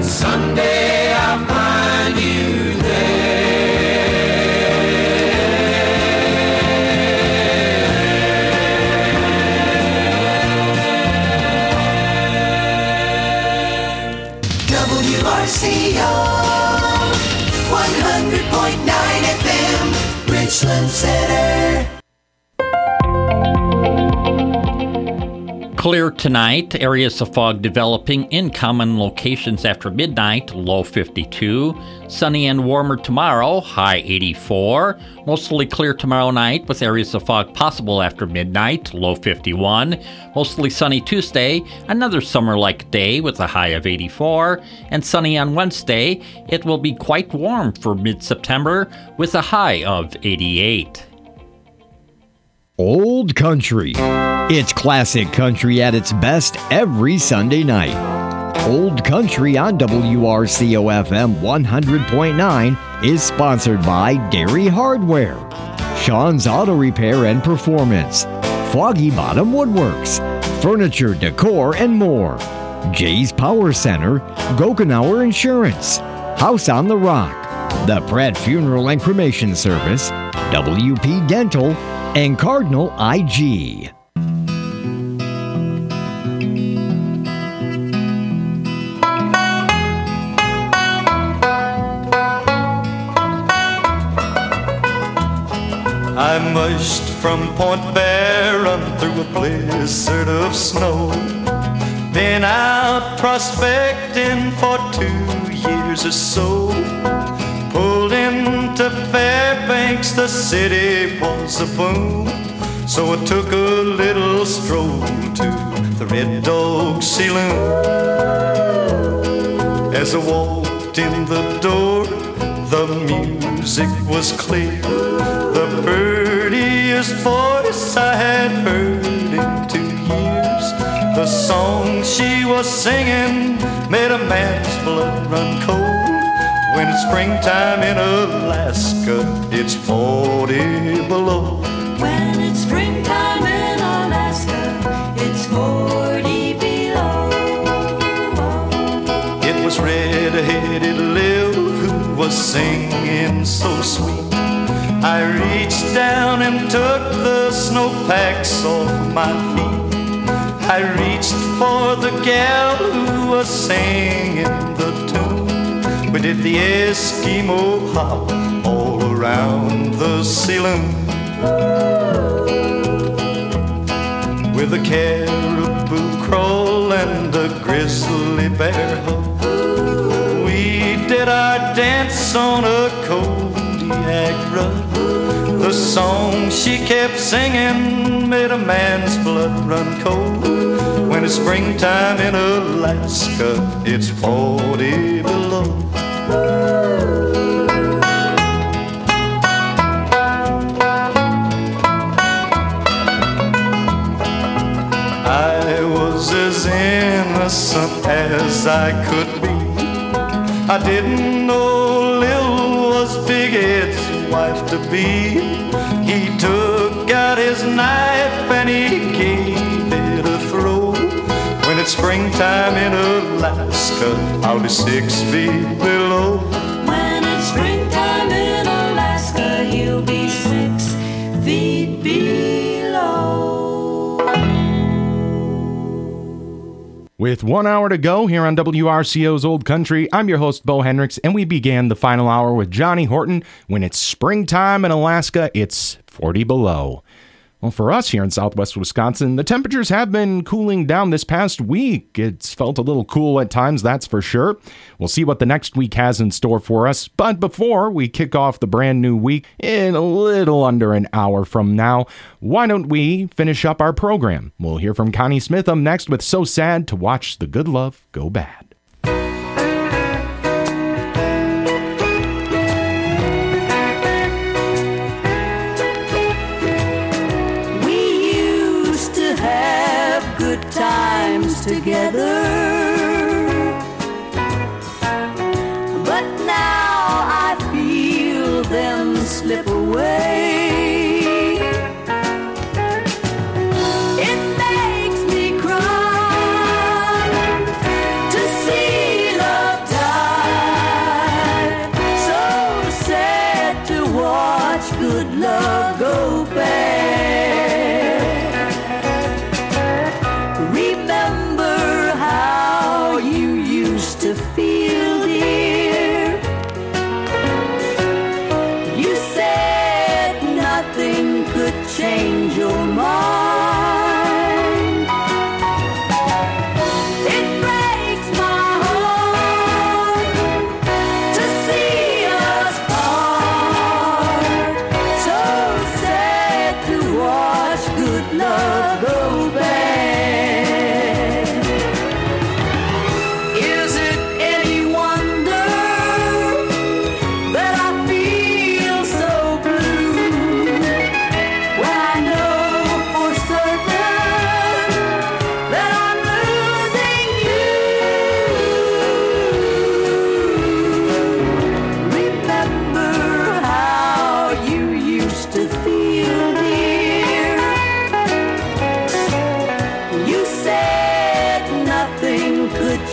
and someday I'll find you WRCO 100.9 FM, Richland Center. Clear tonight. Areas of fog developing in common locations after midnight, low 52. Sunny and warmer tomorrow, high 84. Mostly clear tomorrow night with areas of fog possible after midnight, low 51. Mostly sunny Tuesday, another summer-like day with a high of 84. And sunny on Wednesday, it will be quite warm for mid-September with a high of 88. Old Country. It's classic country at its best every Sunday night. Old Country on WRCO FM 100.9 is sponsored by Dairy Hardware, Sean's Auto Repair and Performance, Foggy Bottom Woodworks, Furniture, Decor, and more, Jay's Power Center, Gokenauer Insurance, House on the Rock, the Pratt Funeral and Cremation Service, WP Dental, and Cardinal IG. I mushed from Point Barron through a blizzard of snow. Been out prospecting for 2 years or so. Pulled into Fairbanks, the city was a boom. So I took a little stroll to the Red Dog Saloon. As I walked in the door, the music was clear. The birdiest voice I had heard in 2 years. The song she was singing made a man's blood run cold. When it's springtime in Alaska, it's 40 below. When it's springtime in Alaska, it's 40 below. It was red-headed Lil who was singing so sweet. I reached down and took the snowpacks off my feet. I reached for the gal who was singing the tune. We did the Eskimo hop all around the saloon. With a caribou crawl and a grizzly bear hug, we did our dance on a Kodiak rug. The song she kept singing made a man's blood run cold. When it's springtime in Alaska, it's 40 below. I was as innocent as I could be. I didn't know Lil was Big Ed's wife-to-be. He took out his knife and he gave it a throw. When it's springtime in Alaska, I'll be 6 feet below. When it's springtime in Alaska, he'll be 6 feet below. With 1 hour to go here on WRCO's Old Country, I'm your host, Bo Hendricks, and we began the final hour with Johnny Horton. When it's springtime in Alaska, it's 40 below. Well, for us here in southwest Wisconsin, the temperatures have been cooling down this past week. It's felt a little cool at times, that's for sure. We'll see what the next week has in store for us. But before we kick off the brand new week in a little under an hour from now, why don't we finish up our program? We'll hear from Connie Smith up next with So Sad to Watch the Good Love Go Bad. Times together, but now I feel them slip away. It makes me cry to see love die.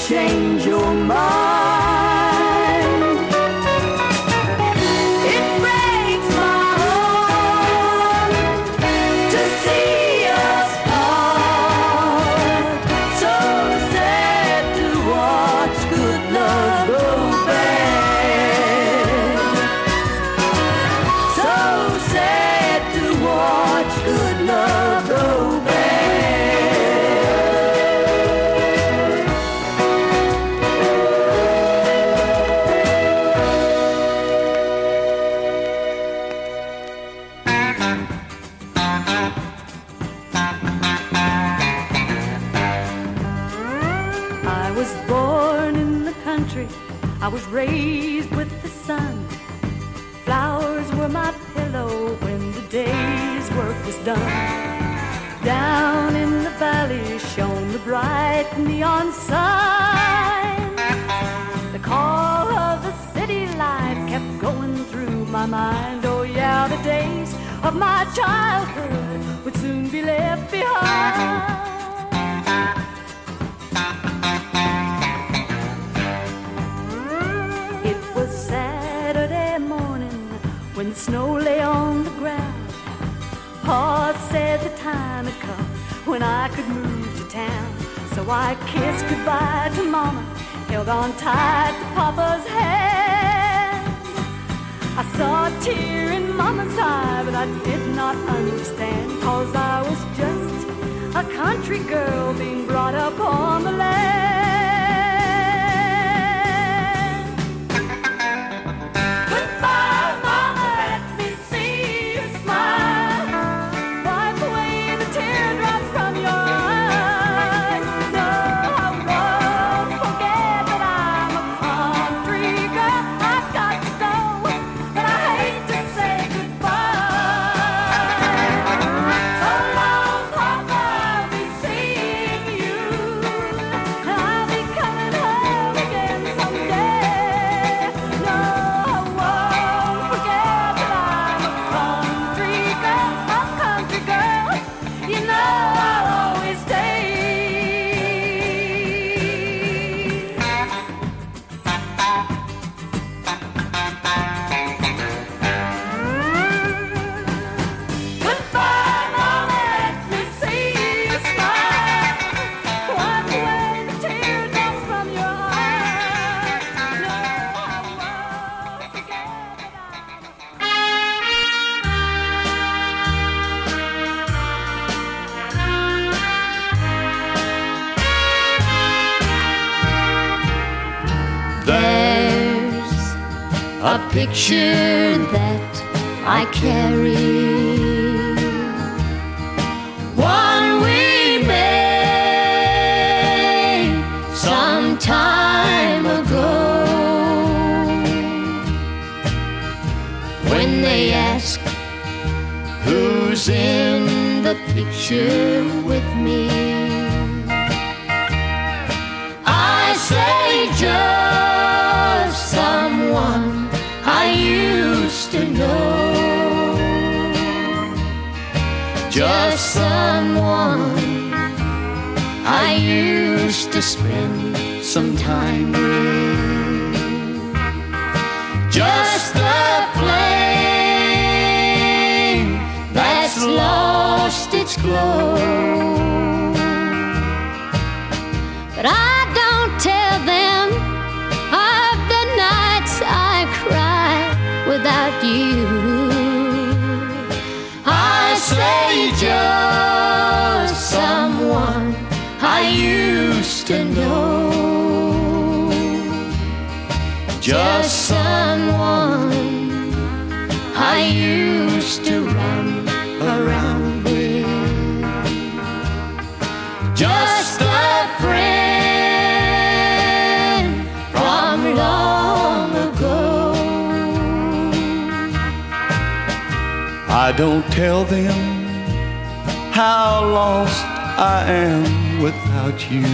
change your mind. It breaks my heart to see us part. So sad to watch good love go bad. So sad to watch good love go bad. I was born in the country, I was raised with the sun. Flowers were my pillow when the day's work was done. Down in the valley shone the bright neon sign. The call of the city life kept going through my mind. Oh yeah, the days of my childhood would soon be left behind. It was Saturday morning when the snow lay on the ground. Pa said the time had come when I could move to town. So I kissed goodbye to Mama, held on tight to Papa's hand. I saw a tear in Mama's eye, but I did not understand, 'cause I was just a country girl being brought up on the land. Goodbye, Mama, let me see you smile. Wipe away the teardrops from your eyes. No, I won't forget that I'm a country girl. I've got to go, but I hate to say goodbye. So long, Papa, I'll be seeing you. I'll be coming home again someday. No, I won't forget that I'm a country girl. You know I'll always stay. Goodbye, Mama, let me see you smile. Wipe away the teardrops from your eyes. No, I won't forget that There's a picture that I carry, one we made some time ago. When they ask who's in the picture with me, I say just someone I used to know. Just someone I used to spend some time with. Just a flame that's lost its glow. But I don't tell them of the nights I cry without you. I say just someone I used to know. Just someone I used to run around with. Just a friend from long ago. I don't tell them how lost I am without you.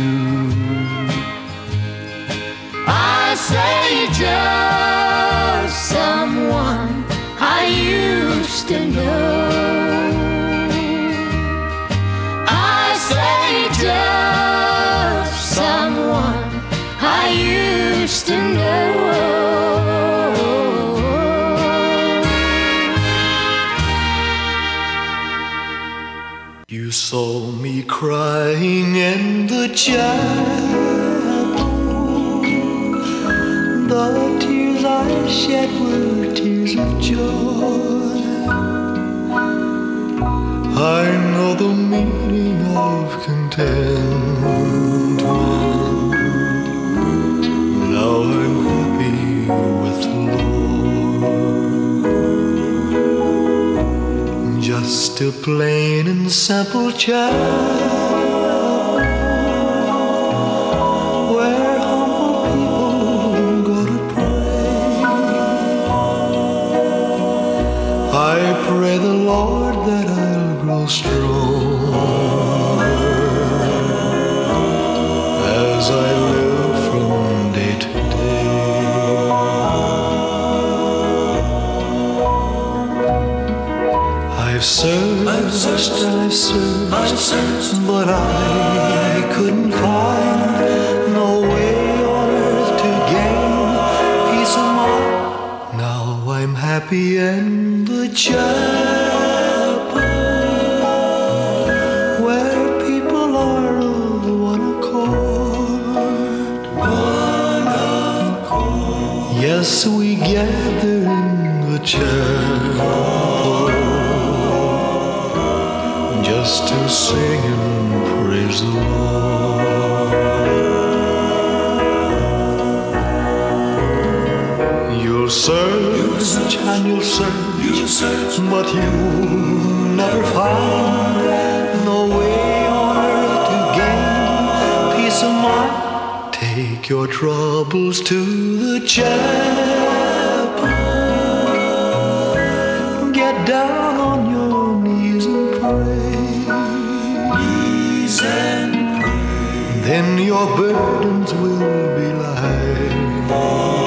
I say just someone I used to know. I say just someone used to know. You saw me crying in the chapel. The tears I shed were tears of joy. I know the meaning of contentment. Now I'm happy with the Lord. Just a plain and simple child, where humble people go to pray. I pray the Lord that I'll grow strong as I live from day to day. I've searched, but I couldn't find no way on earth to gain peace of mind. Now I'm happy in the chapel, where people are of one accord. Yes, we gather in the chapel just to sing and praise the Lord. You'll search and you'll search, but you'll never find no way on earth to gain peace of mind. Take your troubles to the chapel, get down on your knees and pray. Then your burdens will be lighter,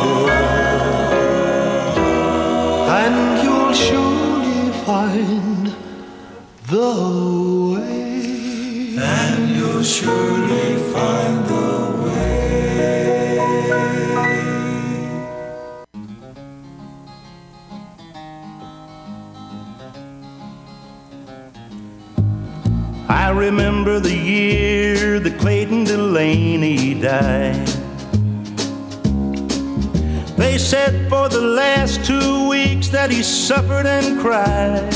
and you'll surely find the way. And you'll surely find the way. I remember the year that Clayton Delaney died. They said for the last 2 weeks that he suffered and cried.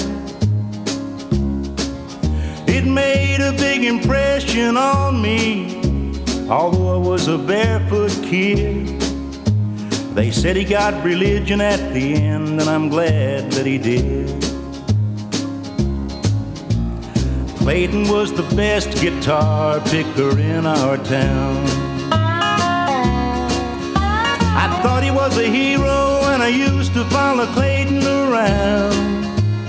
It made a big impression on me, although I was a barefoot kid. They said he got religion at the end, and I'm glad that he did. Clayton was the best guitar picker in our town. I thought he was a hero, and I used to follow Clayton around.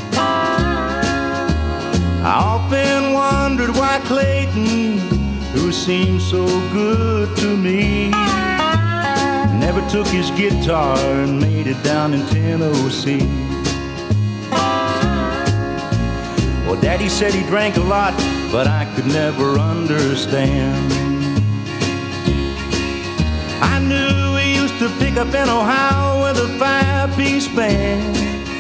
I often wondered why Clayton, who seemed so good to me, never took his guitar and made it down in Tennessee. Well, Daddy said he drank a lot, but I could never understand. I knew he used to pick up in Ohio with a 5-piece band.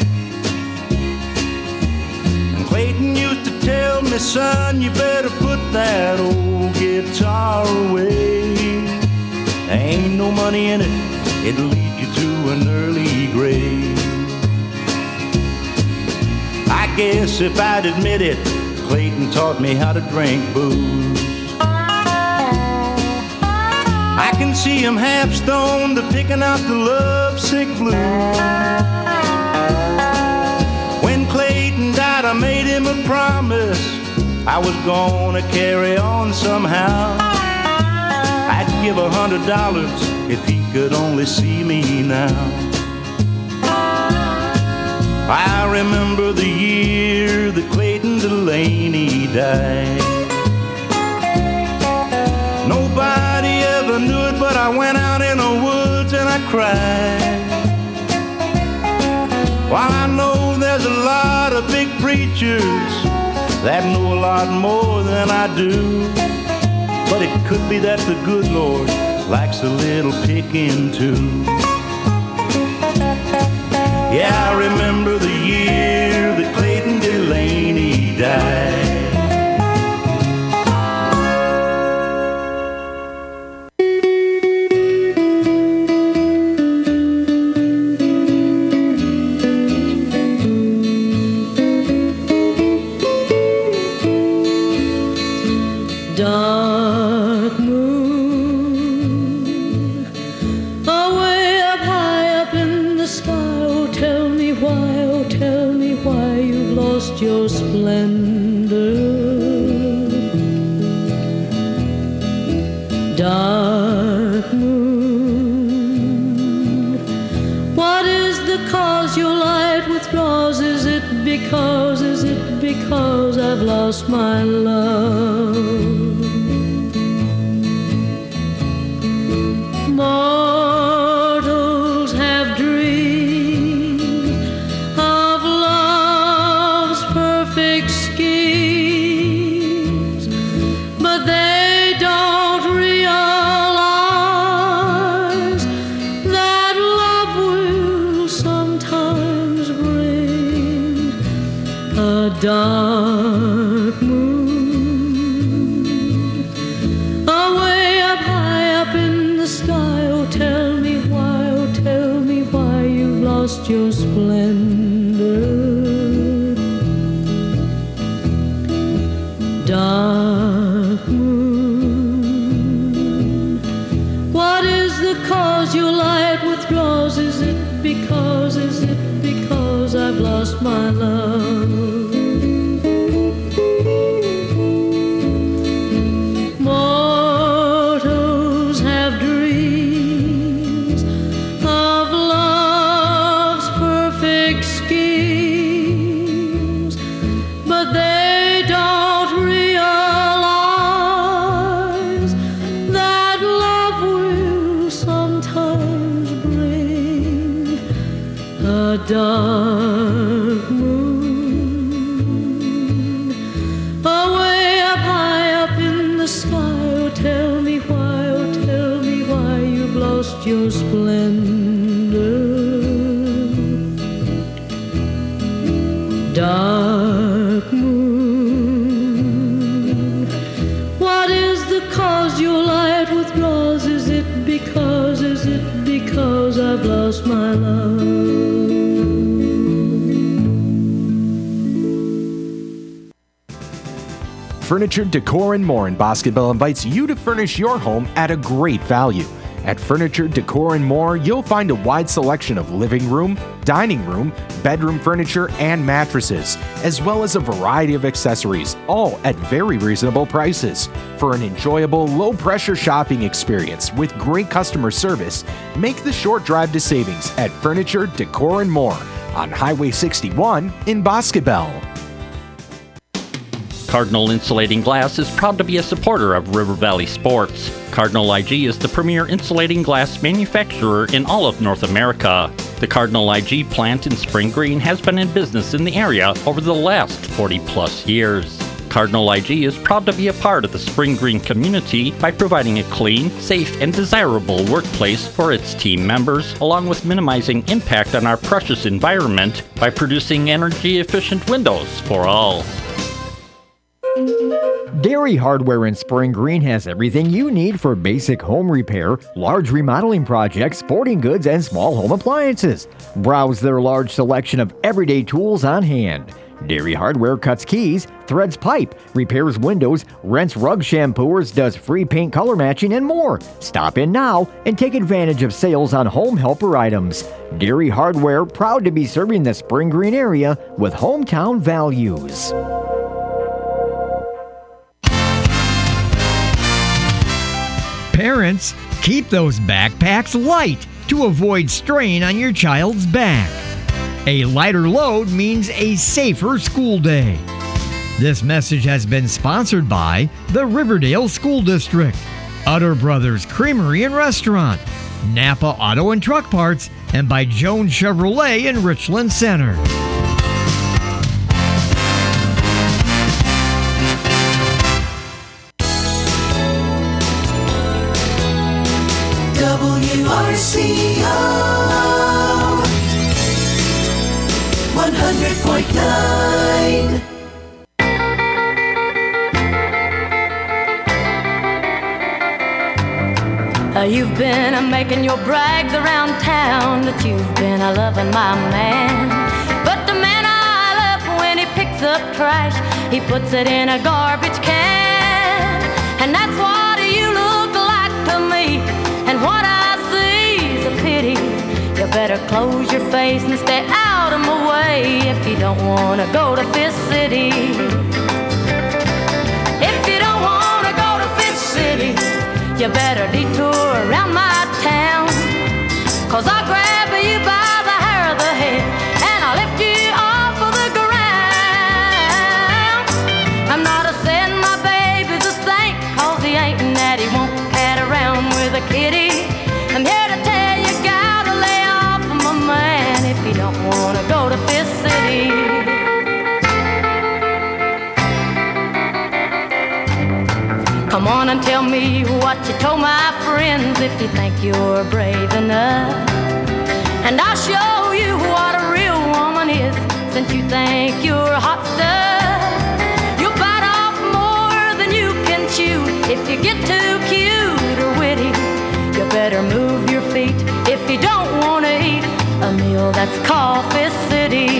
And Clayton used to tell me, son, you better put that old guitar away. There ain't no money in it, it'll lead you to an early grave. I guess if I'd admit it, Clayton taught me how to drink booze. I can see him half stoned, picking out the lovesick blues. When Clayton died, I made him a promise I was gonna carry on somehow. I'd give $100 if he could only see me now. I remember the year that Clayton Delaney died. Nobody ever knew it, but I went out in the woods and I cried. While I know there's a lot of big preachers that know a lot more than I do, but it could be that the good Lord likes a little picking too. Yeah, I remember the year that Clayton Delaney died. Dark moon, away up high up in the sky. Oh, tell me why you've lost your splendor. Dark moon, what is the cause your light withdraws? Is it because I've lost my love? Mortals have dreamed of love's perfect schemes, but they don't realize that love will sometimes bring a dark moon, away up high up in the sky. Oh, tell me why you've lost your splendor. Dark moon, what is the cause your light withdraws? Is it because I've lost my love? Mortals have dreams of love's perfect schemes, but they don't realize that love will sometimes bring a dark moon, away up high up in the sky. Oh, tell me why you've lost your splendor. Dark moon, what is the cause your light withdraws? Is it because I've lost my love? Furniture, Decor, and More in Bosqueville invites you to furnish your home at a great value. At Furniture, Decor, and More, you'll find a wide selection of living room, dining room, bedroom furniture, and mattresses, as well as a variety of accessories, all at very reasonable prices. For an enjoyable, low-pressure shopping experience with great customer service, make the short drive to savings at Furniture, Decor, and More on Highway 61 in Bosqueville. Cardinal Insulating Glass is proud to be a supporter of River Valley Sports. Cardinal IG is the premier insulating glass manufacturer in all of North America. The Cardinal IG plant in Spring Green has been in business in the area over the last 40-plus years. Cardinal IG is proud to be a part of the Spring Green community by providing a clean, safe, and desirable workplace for its team members, along with minimizing impact on our precious environment by producing energy-efficient windows for all. Dairy Hardware in Spring Green has everything you need for basic home repair, large remodeling projects, sporting goods, and small home appliances. Browse their large selection of everyday tools on hand. Dairy Hardware cuts keys, threads pipe, repairs windows, rents rug shampooers, does free paint color matching, and more. Stop in now and take advantage of sales on home helper items. Dairy Hardware, proud to be serving the Spring Green area with hometown values. Parents, keep those backpacks light to avoid strain on your child's back. A lighter load means a safer school day. This message has been sponsored by the Riverdale School District, Utter Brothers Creamery and Restaurant, Napa Auto and Truck Parts, and by Jones Chevrolet in Richland Center. WRCO 100.9. You've been making your brags around town that you've been loving my man. But the man I love, when he picks up trash, he puts it in a garbage can. And that's what you look like to me. And what I see is a pity. You better close your face and stay out of my way if you don't want to go to Fifth City. If you don't want to go to Fifth City, you better detour around my town. 'Cause I'll grab you by the hair of the head and I'll lift you off of the ground. I'm not a saying my baby's a saint, 'cause he ain't, and that he won't cat around with a kitty. I'm here to tell you, gotta lay off of my man if you don't want to go to Fifth City. Come on and tell me what you told my friends if you think you're brave enough. And I'll show you what a real woman is, since you think you're hot stuff. You'll bite off more than you can chew if you get too cute or witty. You better move your feet if you don't want to eat a meal that's called Fifth City.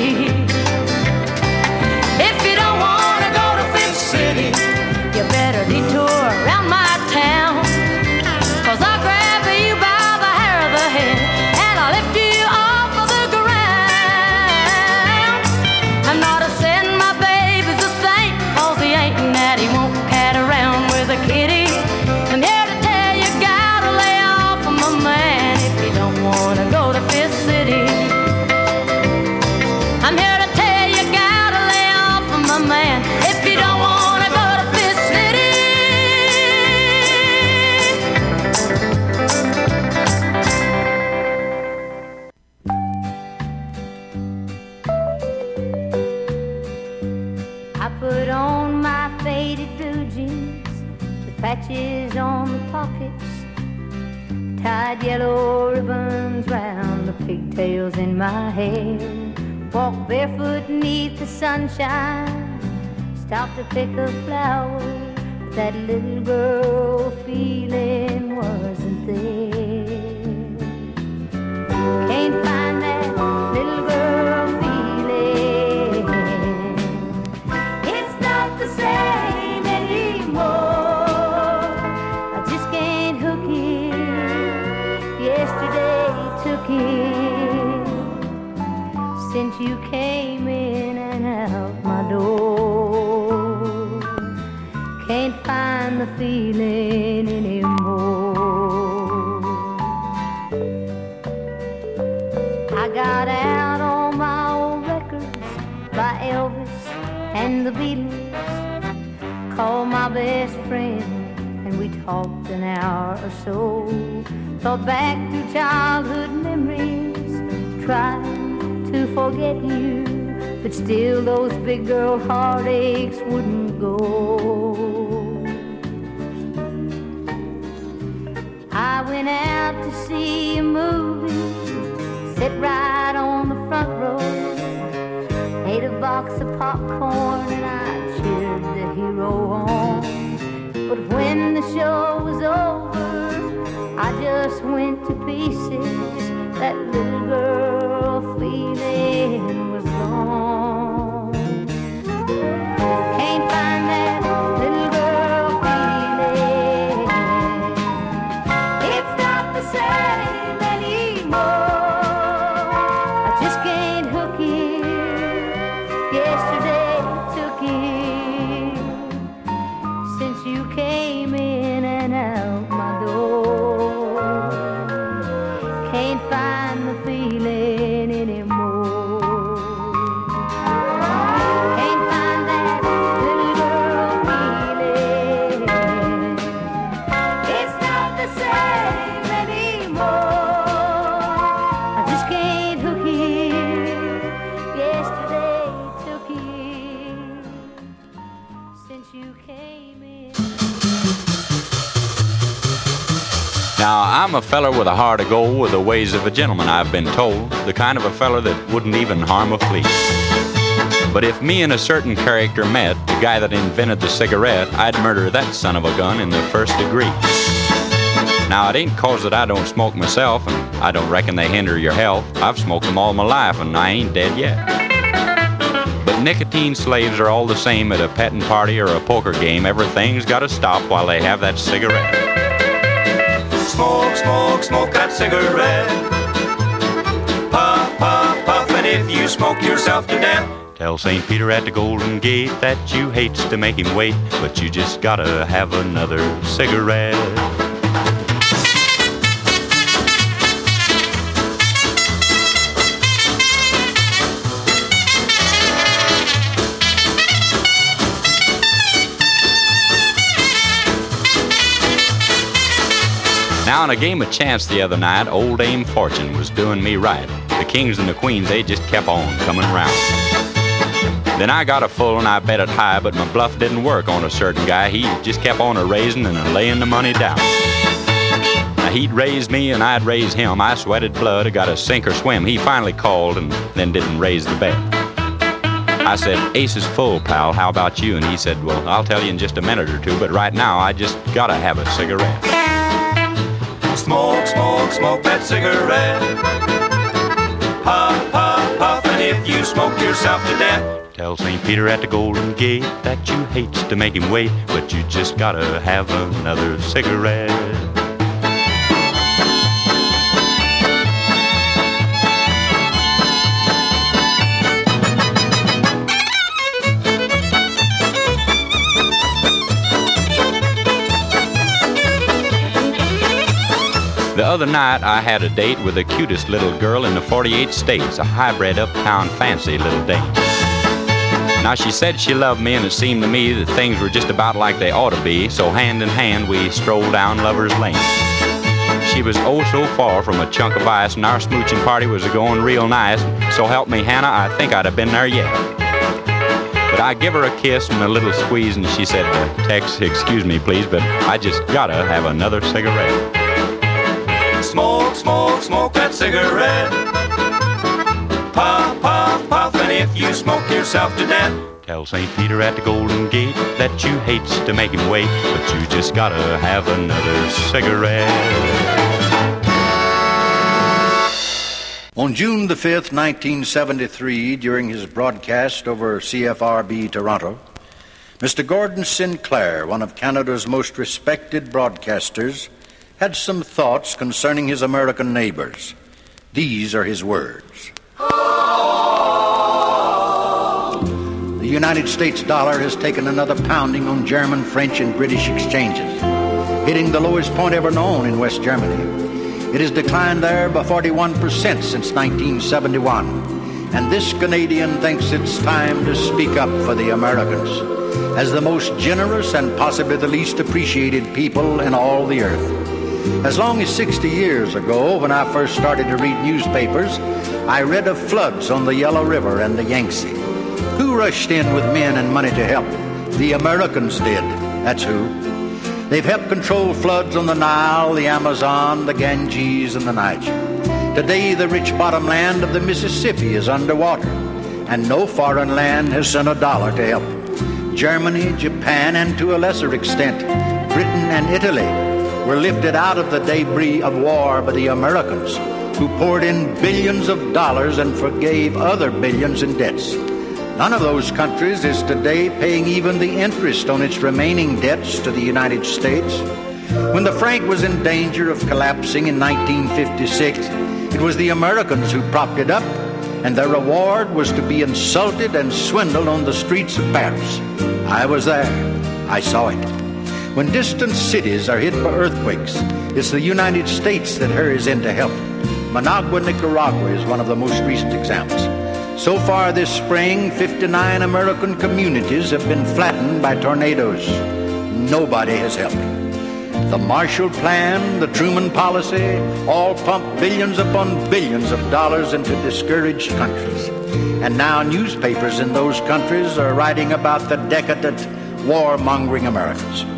If you don't want to go to Fifth City, you better detour around my town. 'Cause I'll grab you by the hair of the head and I'll lift you off of the ground. I'm not a saying my baby's a saint, 'cause he ain't, and that he won't cat around with a kitty. I'm here to tell you, gotta lay off of my man if you don't want to go to Fifth City. I'm here to tell you, gotta lay off of my man if you don't want to go to Fifth City. I put on my faded blue jeans with patches on the pockets, tied yellow ribbons round the pigtails in my hair, walked barefoot beneath the sunshine, stopped to pick a flower, but that little girl feeling wasn't there. Can't find that little girl feeling. It's not the same anymore. I just can't hook it. Yesterday took it. Since you came in and out my door, can't find the feeling anymore. I got out all my old records by Elvis and the Beatles, called my best friend and we talked an hour or so, thought back through childhood memories, tried to forget you, but still those big girl heartaches wouldn't go. I went out to see a movie, sit right on the front row, ate a box of popcorn and I cheered the hero on. But when the show was over, I just went to pieces. That little girl feeling was gone. Can't find that little girl feeling. It's not the same anymore. I just can't hook it. Yesterday took it. Since you came in and out my door, can't find the feeling anymore. Can't find that little girl feeling. It's not the same anymore. I just can't hook it. Yesterday took it. Since you came in. Now, I'm I'm a feller with a heart of gold, with the ways of a gentleman, I've been told. The kind of a feller that wouldn't even harm a flea. But if me and a certain character met, the guy that invented the cigarette, I'd murder that son of a gun in the first degree. Now, it ain't 'cause that I don't smoke myself, and I don't reckon they hinder your health. I've smoked them all my life, and I ain't dead yet. But nicotine slaves are all the same at a petting party or a poker game. Everything's gotta stop while they have that cigarette. Smoke, smoke, smoke that cigarette. Puff, puff, puff, and if you smoke yourself to death, tell St. Peter at the Golden Gate that you hates to make him wait, but you just gotta have another cigarette. Now, in a game of chance the other night, old Dame Fortune was doing me right. The kings and the queens, they just kept on coming round. Then I got a full and I bet it high, but my bluff didn't work on a certain guy. He just kept on a-raising and a-laying the money down. Now, he'd raise me and I'd raise him. I sweated blood, I got to sink or swim. He finally called and then didn't raise the bet. I said, ace is full, pal, how about you? And he said, well, I'll tell you in just a minute or two, but right now I just gotta have a cigarette. smoke, smoke, smoke that cigarette. Puff, puff, puff, and if you smoke yourself to death, tell St. Peter at the Golden Gate that you hates to make him wait, but you just gotta have another cigarette. The other night I had a date with the cutest little girl in the 48 states, a hybrid uptown fancy little dame. Now she said she loved me, and it seemed to me that things were just about like they ought to be, so hand in hand we strolled down Lover's Lane. She was oh so far from a chunk of ice, and our smooching party was going real nice, so help me Hannah, I think I'd have been there yet. But I give her a kiss and a little squeeze, and she said, Tex, excuse me please, but I just gotta have another cigarette. smoke, smoke, smoke that cigarette. Puff, puff, puff, and if you smoke yourself to death, tell St. Peter at the Golden Gate that you hates to make him wait, but you just gotta have another cigarette. On June the 5th, 1973, during his broadcast over CFRB Toronto, Mr. Gordon Sinclair, one of Canada's most respected broadcasters, had some thoughts concerning his American neighbors. These are his words. The United States dollar has taken another pounding on German, French, and British exchanges, hitting the lowest point ever known in West Germany. It has declined there by 41% since 1971, and this Canadian thinks it's time to speak up for the Americans as the most generous and possibly the least appreciated people in all the earth. As long as 60 years ago, when I first started to read newspapers, I read of floods on the Yellow River and the Yangtze. Who rushed in with men and money to help? The Americans did. That's who. They've helped control floods on the Nile, the Amazon, the Ganges, and the Niger. Today, the rich bottomland of the Mississippi is underwater, and no foreign land has sent a dollar to help. Germany, Japan, and to a lesser extent, Britain and Italy were lifted out of the debris of war by the Americans, who poured in billions of dollars and forgave other billions in debts. None of those countries is today paying even the interest on its remaining debts to the United States. When the franc was in danger of collapsing in 1956, it was the Americans who propped it up, and their reward was to be insulted and swindled on the streets of Paris. I was there. I saw it. When distant cities are hit by earthquakes, it's the United States that hurries in to help. Managua, Nicaragua is one of the most recent examples. So far this spring, 59 American communities have been flattened by tornadoes. Nobody has helped. The Marshall Plan, the Truman Policy, all pump billions upon billions of dollars into discouraged countries. And now newspapers in those countries are writing about the decadent, warmongering Americans.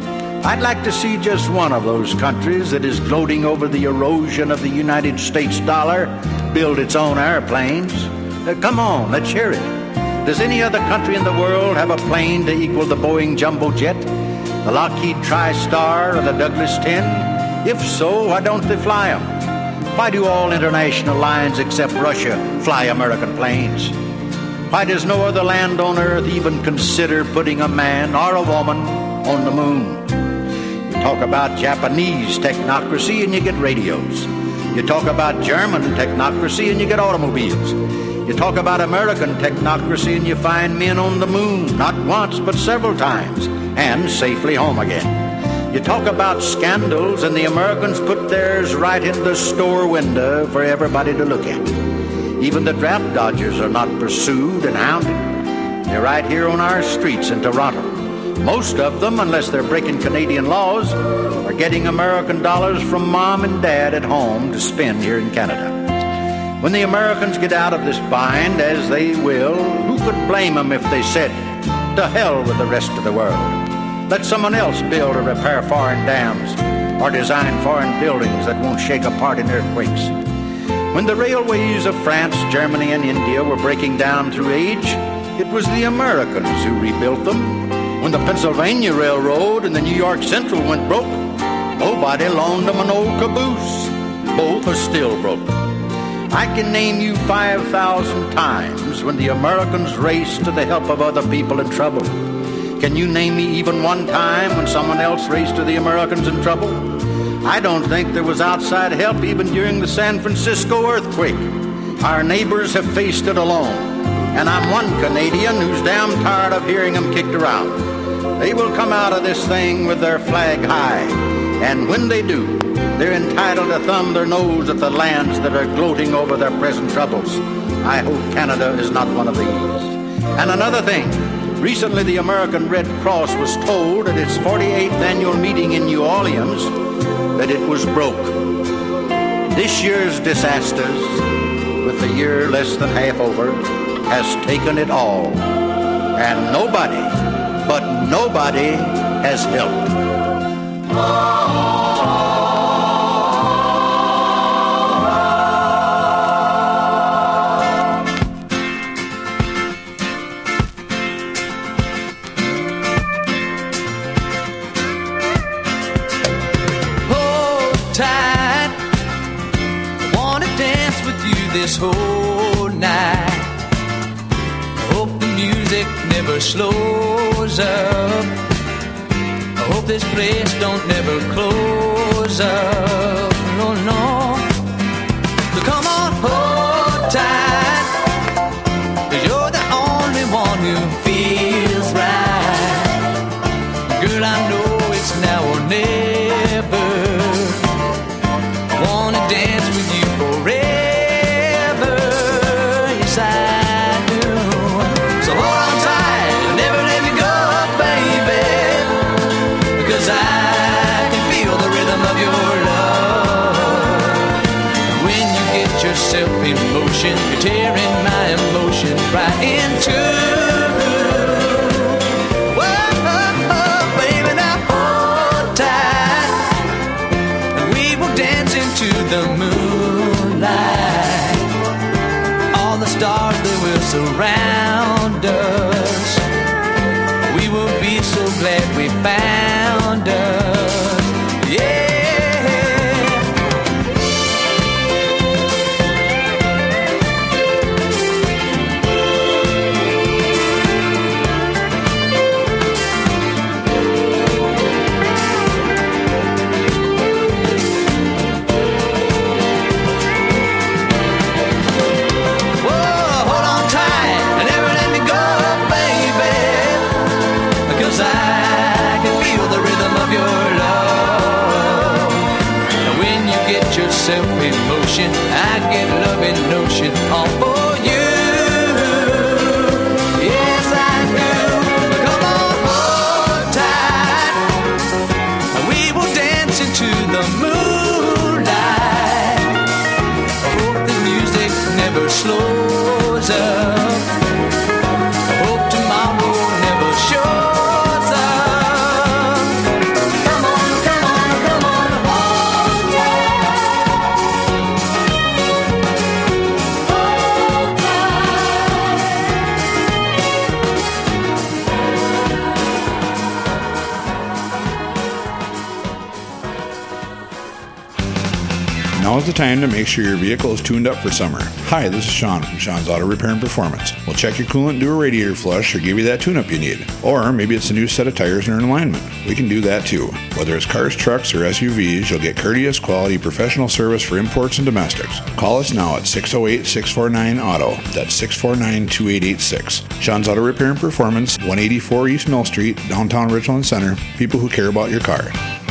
I'd like to see just one of those countries that is gloating over the erosion of the United States dollar build its own airplanes. Come on, let's hear it. Does any other country in the world have a plane to equal the Boeing Jumbo Jet, the Lockheed TriStar, or the Douglas 10? If so, why don't they fly them? Why do all international lines except Russia fly American planes? Why does no other land on earth even consider putting a man or a woman on the moon? You talk about Japanese technocracy and you get radios. You talk about German technocracy and you get automobiles. You talk about American technocracy and you find men on the moon, not once but several times, and safely home again. You talk about scandals and the Americans put theirs right in the store window for everybody to look at. Even the draft dodgers are not pursued and hounded. They're right here on our streets in Toronto. Most of them, unless they're breaking Canadian laws, are getting American dollars from mom and dad at home to spend here in Canada. When the Americans get out of this bind, as they will, who could blame them if they said, to hell with the rest of the world? Let someone else build or repair foreign dams or design foreign buildings that won't shake apart in earthquakes. When the railways of France, Germany, and India were breaking down through age, it was the Americans who rebuilt them. When the Pennsylvania Railroad and the New York Central went broke, nobody loaned them an old caboose. Both are still broke. I can name you 5,000 times when the Americans raced to the help of other people in trouble. Can you name me even one time when someone else raced to the Americans in trouble? I don't think there was outside help even during the San Francisco earthquake. Our neighbors have faced it alone, and I'm one Canadian who's damn tired of hearing them kicked around. They will come out of this thing with their flag high, and when they do, they're entitled to thumb their nose at the lands that are gloating over their present troubles. I hope Canada is not one of these. And another thing, recently the American Red Cross was told at its 48th annual meeting in New Orleans that it was broke. This year's disasters, with the year less than half over, has taken it all. And nobody, but nobody has helped. This whole night, I hope the music never slows up. I hope this place don't never close up. No, no. So come on, hold tight, 'cause you're the only one who feels right. Girl, I know it's now or never. I wanna dance with you forever. In motion, you're tearing my emotion right in two. Whoa, baby, now hold tight, and we will dance into the moonlight. All the stars, they will surround us. We will be so glad we found us. Yeah. Yourself in motion, I get love in notion all for you. Yes, I do. Come on, hold tight, we will dance into the moonlight. I hope the music never slows up. I hope tomorrow never shows up. Come Now is the time to make sure your vehicle is tuned up for summer. Hi, this is Sean from Sean's Auto Repair and Performance. We'll check your coolant, do a radiator flush, or give you that tune-up you need. Or maybe it's a new set of tires and an alignment. We can do that too. Whether it's cars, trucks, or SUVs, you'll get courteous, quality, professional service for imports and domestics. Call us now at 608-649-AUTO. That's 649-2886. Sean's Auto Repair and Performance, 184 East Mill Street, downtown Richland Center. People who care about your car.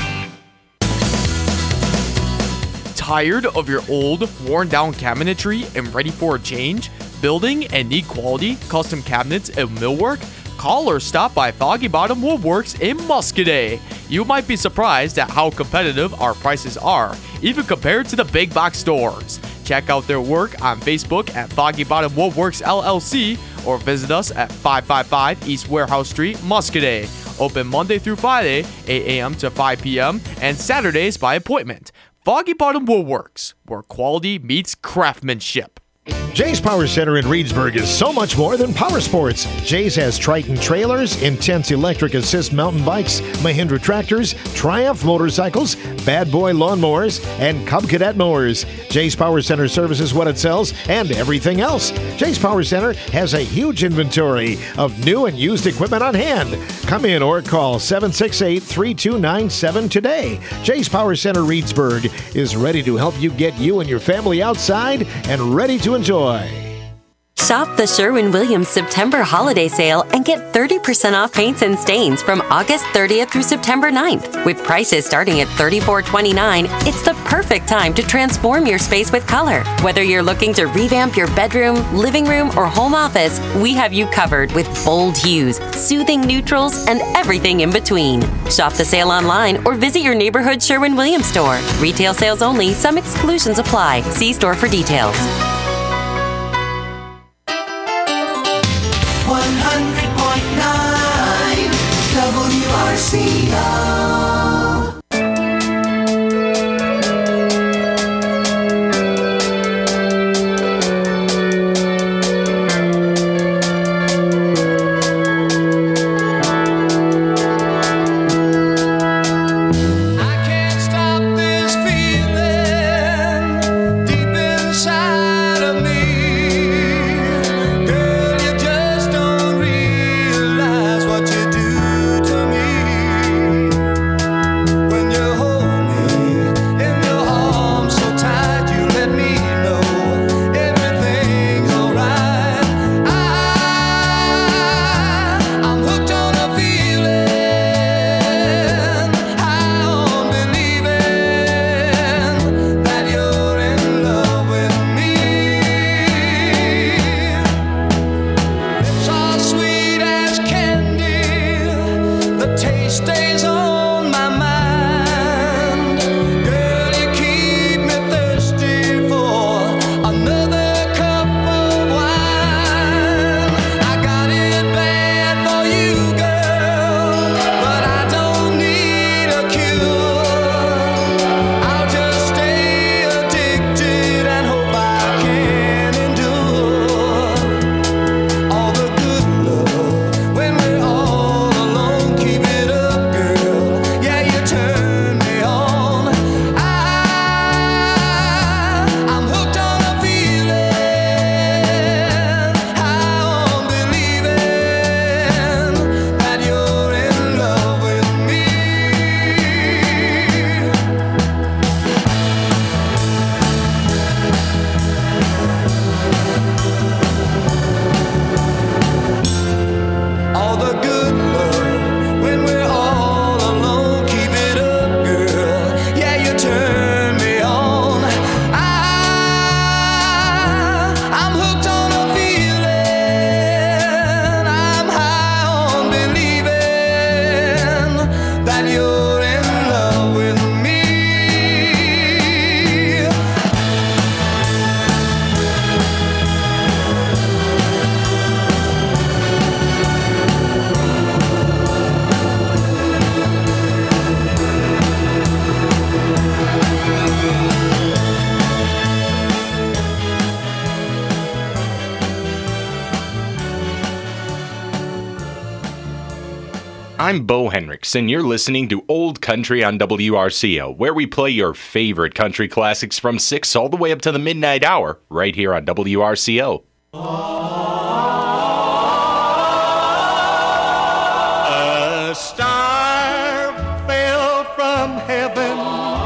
Tired of your old, worn-down cabinetry and ready for a change? Building and need quality, custom cabinets and millwork? Call or stop by Foggy Bottom Woodworks in Muscadet. You might be surprised at how competitive our prices are, even compared to the big box stores. Check out their work on Facebook at Foggy Bottom Woodworks LLC or visit us at 555 East Warehouse Street, Muscadet. Open Monday through Friday, 8 a.m. to 5 p.m. and Saturdays by appointment. Foggy Bottom Woodworks, where quality meets craftsmanship. Jay's Power Center in Reedsburg is so much more than power sports. Jay's has Triton trailers, Intense electric assist mountain bikes, Mahindra tractors, Triumph motorcycles, Bad Boy lawnmowers, and Cub Cadet mowers. Jay's Power Center services what it sells and everything else. Jay's Power Center has a huge inventory of new and used equipment on hand. Come in or call 768-3297 today. Jay's Power Center Reedsburg is ready to help you get you and your family outside and ready to enjoy. Shop the Sherwin-Williams September holiday sale and get 30% off paints and stains from August 30th through September 9th. With prices starting at $34.29, it's the perfect time to transform your space with color. Whether you're looking to revamp your bedroom, living room, or home office, we have you covered with bold hues, soothing neutrals, and everything in between. Shop the sale online or visit your neighborhood Sherwin-Williams store. Retail sales only. Some exclusions apply. See store for details. 100.9 WRCO. What you do to me I'm Bo Hendricks, and you're listening to Old Country on WRCO, where we play your favorite country classics from 6 all the way up to the midnight hour, right here on WRCO. A star fell from heaven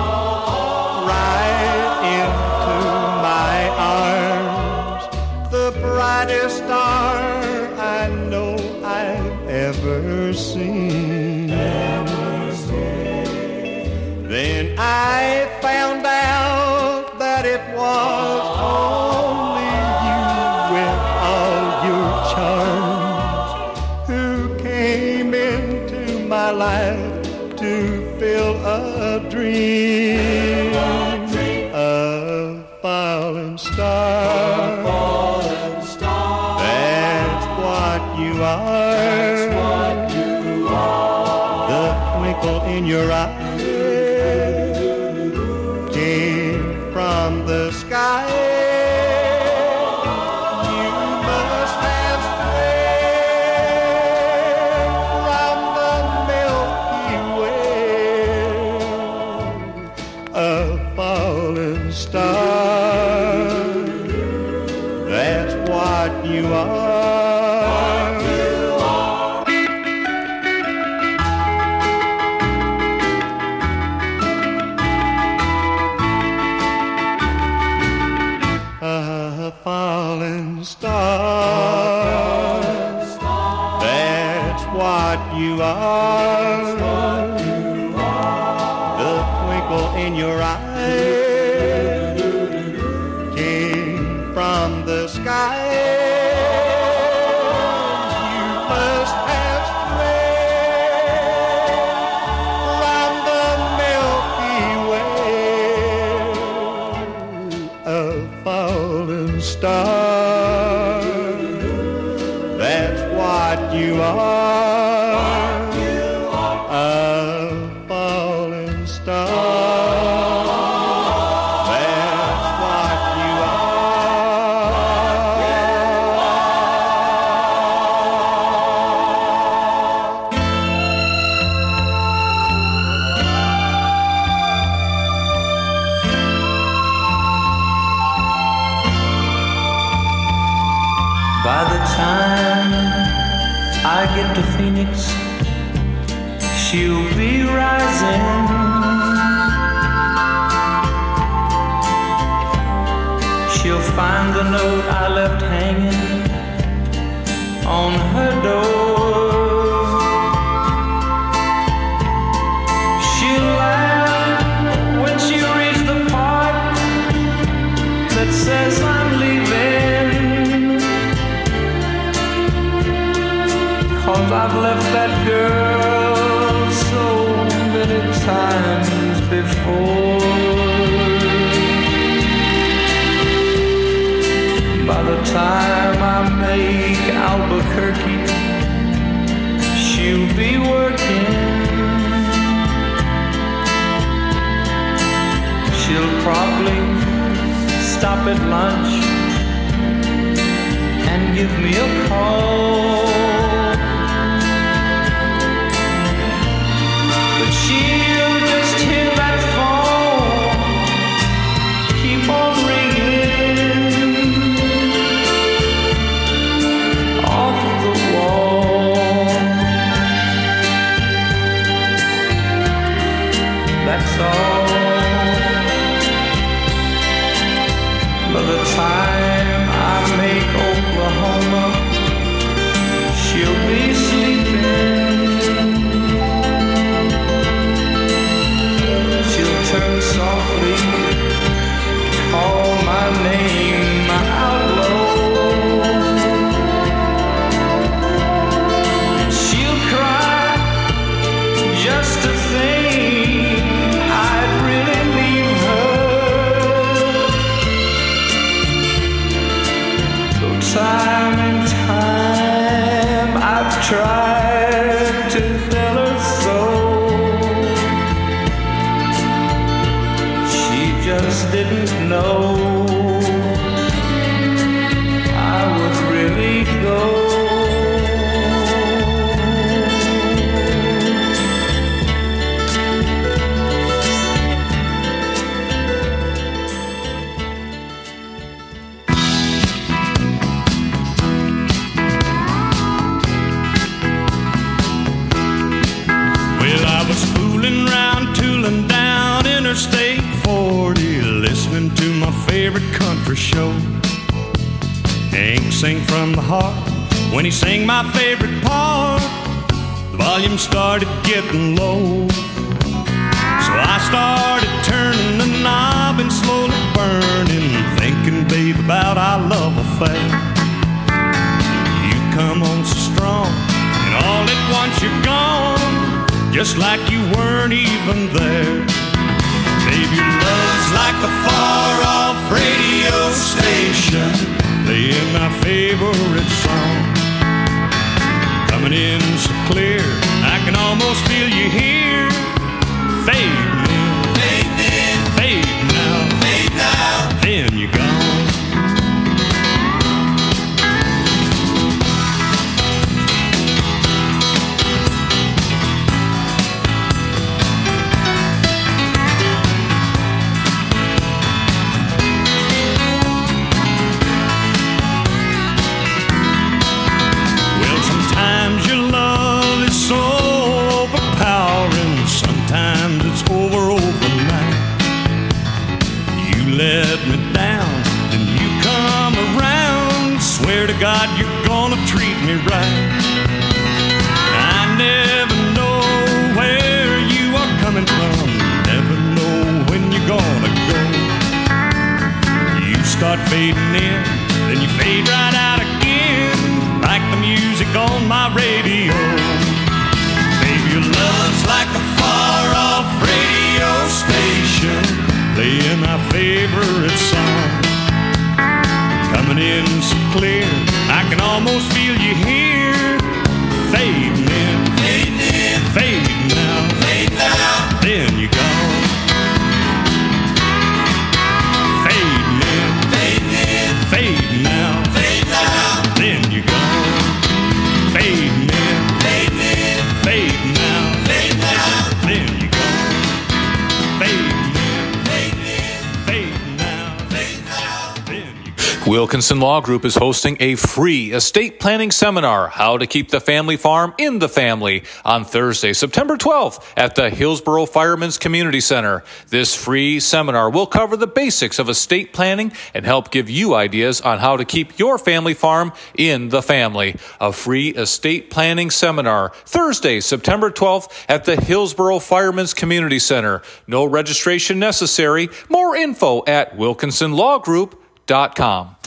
right into my arms, the brightest star I know I've ever seen. Then I found out that it was only you with all your charms who came into my life to fill a dream. A fallen star, that's what you are. The twinkle in your eye came from the sky. You must have strayed from the Milky Way. A fallen star, that's what you are. A fallen star, that's what you are. The twinkle in your eye came from the sky. You must have strayed from the Milky Way. A fallen star, that's what you are. A fallen star, that's what you By the time I get to Phoenix, she'll be rising. She'll find the note I left hanging on her door. She'll laugh when she reads the part that says I'm leaving. 'Cause I've left that girl so many times before. By the time I make Albuquerque, she'll be working. She'll probably stop at lunch and give me a call. She'll just hear that phone keep on ringing off the wall. That's all. By the time I make Oklahoma, she'll be sleeping. Turn softly, call my name out low. She'll cry just to think I'd really leave her. Though time and time I've tried to tell her so. Just didn't know I would really go. show. Hank sang from the heart. When he sang my favorite part, the volume started getting low. So I started turning the knob and slowly burning, thinking, babe, about our love affair. You come on so strong, and all at once you're gone, just like you weren't even there. Babe, your love's like a far-off radio station, playing my favorite song. Coming in so clear, I can almost feel you here. Fade in, fade now, then you're gone. Well, sometimes your love is so overpowering, sometimes it's over overnight. You let me down, then you come around. Swear to God you're gonna treat me right. I never know where you are coming from, never know when you're gonna go. You start fading in, then you fade right out again, like the music on my radio. Baby, your love's like a far-off radio station, playing my favorite song. Coming in so clear, I can almost feel you here. Fading in, fade now, then you're gone. Fading in, fade now, then you're gone. Fading in, fade now, then you're gone. Fading in, fade now, then you're gone. Wilkinson Law Group is hosting a free estate planning seminar, How to Keep the Family Farm in the Family, on Thursday, September 12th at the Hillsboro Firemen's Community Center. This free seminar will cover the basics of estate planning and help give you ideas on how to keep your family farm in the family. A free estate planning seminar, Thursday, September 12th at the Hillsboro Firemen's Community Center. No registration necessary. More info at wilkinsonlawgroup.com.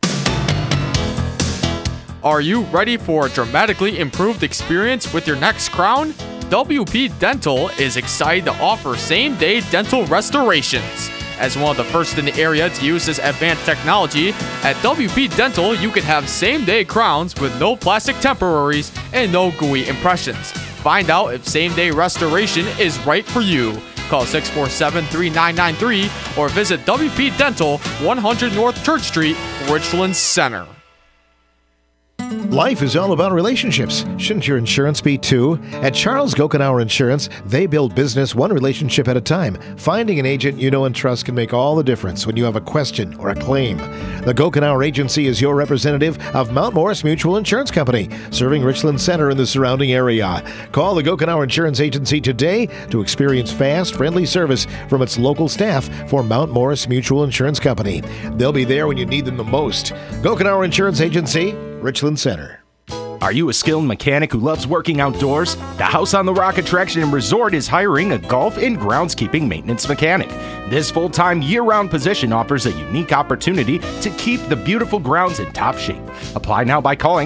Are you ready for a dramatically improved experience with your next crown? WP Dental is excited to offer same-day dental restorations. As one of the first in the area to use this advanced technology, at WP Dental you can have same-day crowns with no plastic temporaries and no gooey impressions. Find out if same-day restoration is right for you. Call 647-3993 or visit WP Dental, 100 North Church Street, Richland Center. Life is all about relationships. Shouldn't your insurance be too? At Charles Gokenauer Insurance, they build business one relationship at a time. Finding an agent you know and trust can make all the difference when you have a question or a claim. The Gokenauer Agency is your representative of Mount Morris Mutual Insurance Company, serving Richland Center and the surrounding area. Call the Gokenauer Insurance Agency today to experience fast, friendly service from its local staff for Mount Morris Mutual Insurance Company. They'll be there when you need them the most. Gokenauer Insurance Agency, Richland Center. Are you a skilled mechanic who loves working outdoors? The House on the Rock Attraction and Resort is hiring a golf and groundskeeping maintenance mechanic. This full-time, year-round position offers a unique opportunity to keep the beautiful grounds in top shape. Apply now by calling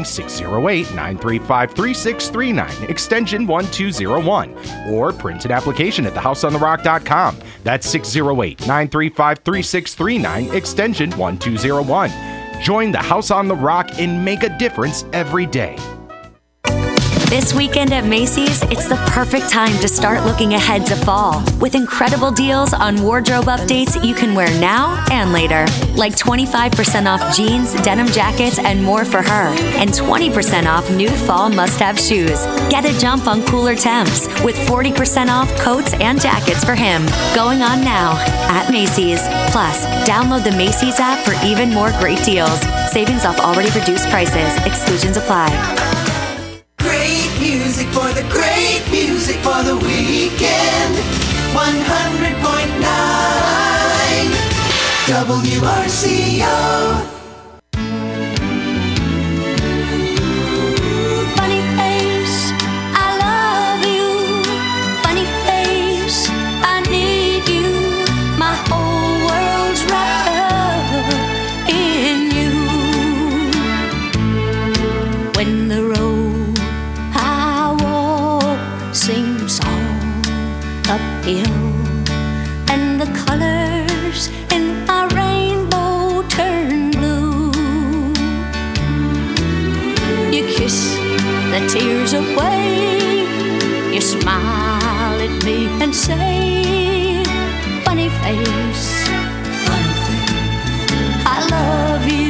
608-935-3639, extension 1201, or print an application at thehouseontherock.com. That's 608-935-3639, extension 1201. Join the House on the Rock and make a difference every day. This weekend at Macy's, it's the perfect time to start looking ahead to fall with incredible deals on wardrobe updates you can wear now and later. Like 25% off jeans, denim jackets, and more for her. And 20% off new fall must-have shoes. Get a jump on cooler temps with 40% off coats and jackets for him. Going on now at Macy's. Plus, download the Macy's app for even more great deals. Savings off already reduced prices. Exclusions apply. Music for the great music for the weekend. 100.9 WRCO. Funny face, I love you. Funny face, I need you. My whole world's wrapped up in you. When the road I walk seems all uphill, and the colors in my rainbow turn blue, you kiss the tears away, you smile at me and say, funny face, I love you.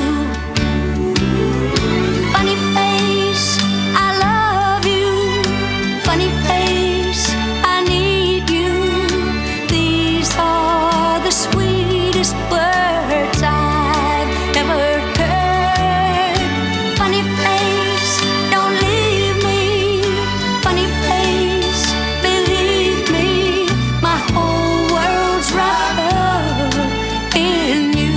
Funny face, I love you. Funny face, I need you. These are the sweetest words I've ever heard. Funny face, don't leave me. Funny face, believe me. My whole world's wrapped up in you.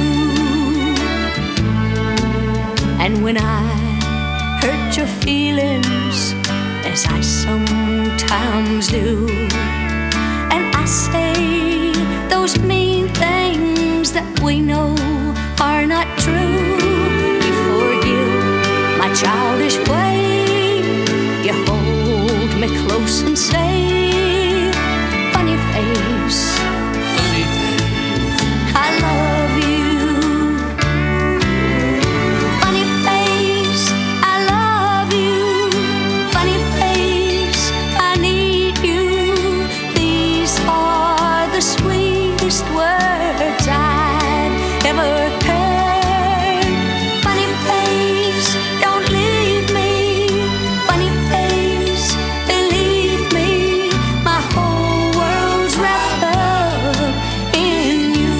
And when I hurt your feelings, as I sometimes do, and I say those mean things that we know are not true, you forgive my childish way. You hold me close and say, funny face, I love you. Funny face, I love you. Funny face, I need you. These are the sweetest words I've ever heard. Funny face, don't leave me. Funny face, believe me. My whole world's wrapped up in you.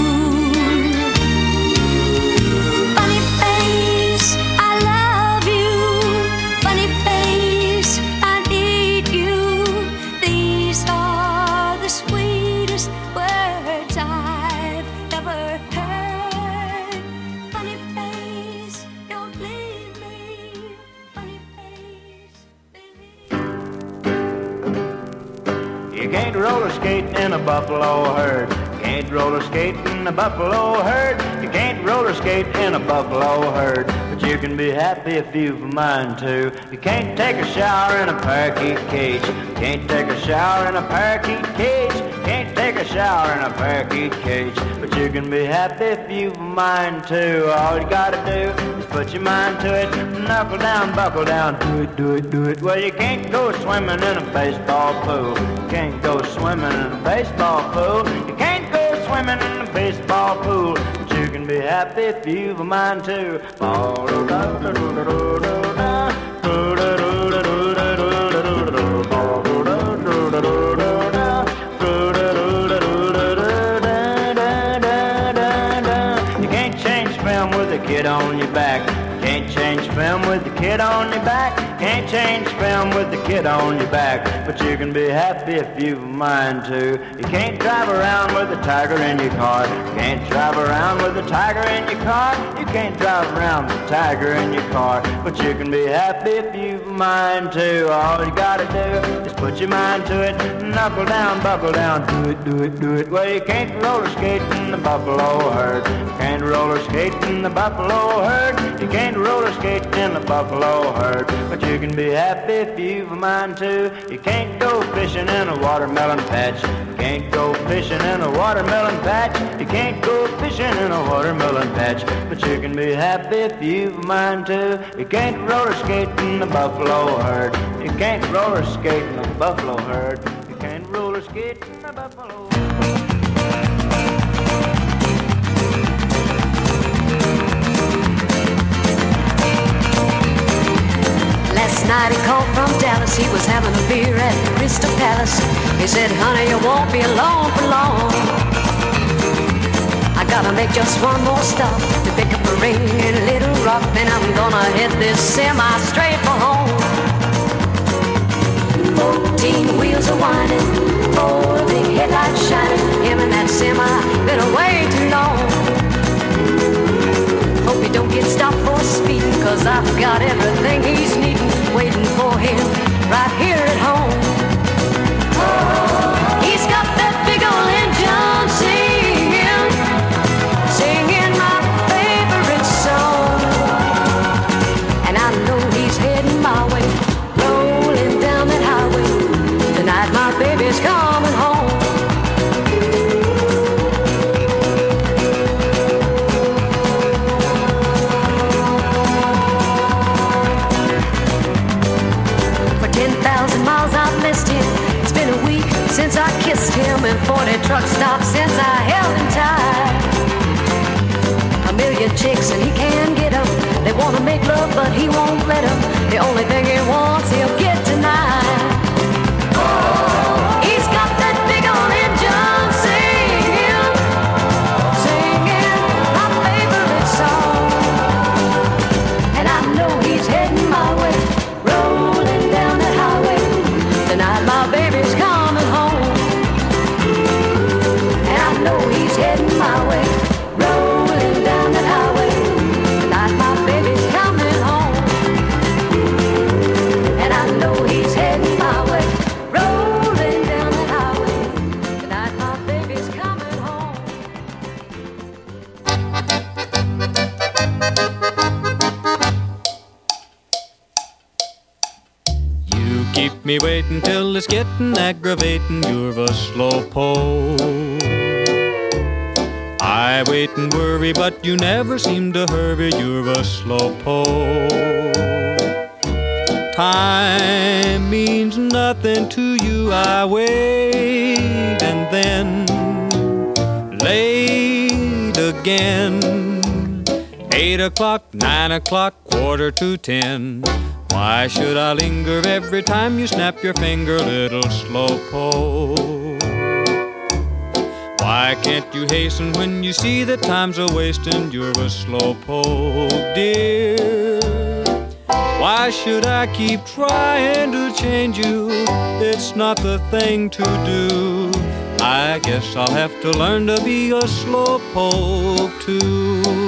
Funny face, I love you. Funny face, I need you. These are the sweetest words I've ever heard. Funny face, don't leave me. Funny face, You can't roller skate in a buffalo herd. Can't roller skate in a buffalo herd. You can't roller skate in a buffalo herd. But you can be happy if you've a mind to. You can't take a shower in a parakeet cage. Can't take a shower in a parakeet cage. Can't take a shower in a parakeet cage. But you can be happy if you've a mind to. All you gotta do is put your mind to it. Knuckle down, buckle down, do it, do it, do it. Well, you can't go swimming in a baseball pool. You can't go swimming in a baseball pool. You can't go swimming in a baseball pool. But you can be happy if you've a mind to. You can't change film with a kid on your back. Can't change film with the kid on your back. Can't change film with the kid on your back. But you can be happy if you've a mind to. You can't drive around with a tiger in your car. You can't drive around with a tiger in your car. You can't drive around with a tiger in your car. But you can be happy if you've a mind to. All you gotta do is put your mind to it. Knuckle down, buckle down, do it, do it, do it. Well, you can't roller skate in the buffalo herd. You can't roller skate in the buffalo herd. You can't roller skate in the buffalo herd. But you can be happy if you've a mind to. You can't go fishing in a watermelon patch. You can't go fishing in a watermelon patch. You can't go fishing in a watermelon patch. But you can be happy if you've a mind to. You can't roller skate in the buffalo herd. You can't roller skate in the buffalo herd. You can't roller skate in the buffalo herd. Last night he called from Dallas. He was having a beer at the Crystal Palace. He said, honey, you won't be alone for long. I gotta make just one more stop to pick up a ring in Little Rock. Then I'm gonna hit this semi straight for home. 14 wheels are whining, more, a big headlight shining. Him and that semi been away too long. Hope he don't get stopped for speeding, 'cause I've got everything he's needing, waiting for him right here at home. He's got that big old engine singing, singing my favorite song. And I know he's heading my way, rolling down that highway. Tonight my baby's coming home. For 10,000 miles I've missed him. It's been a week since I kissed him, and 40 truck stops since I held him tight. A million chicks and he can't get them. They want to make love but he won't let them. The only thing he wants he'll get tonight. He's got that big old engine singing, singing my favorite song. And I know he's heading my way, rolling down the highway. Tonight my baby's coming home. And I know he's heading my way, rolling down the highway. Tonight my baby's coming home. And I know he's heading my way, rolling down the highway. Tonight my baby's coming home. You keep me waiting till it's getting aggravating. You're a slowpoke. I wait and worry, but you never seem to hurry. You're a slowpoke. Time means nothing to you. I wait and then late again. 8 o'clock, 9 o'clock, 9:45. Why should I linger every time you snap your finger, little slowpoke? Why can't you hasten when you see that time's a-wasting? You're a slowpoke, dear. Why should I keep trying to change you? It's not the thing to do. I guess I'll have to learn to be a slowpoke too.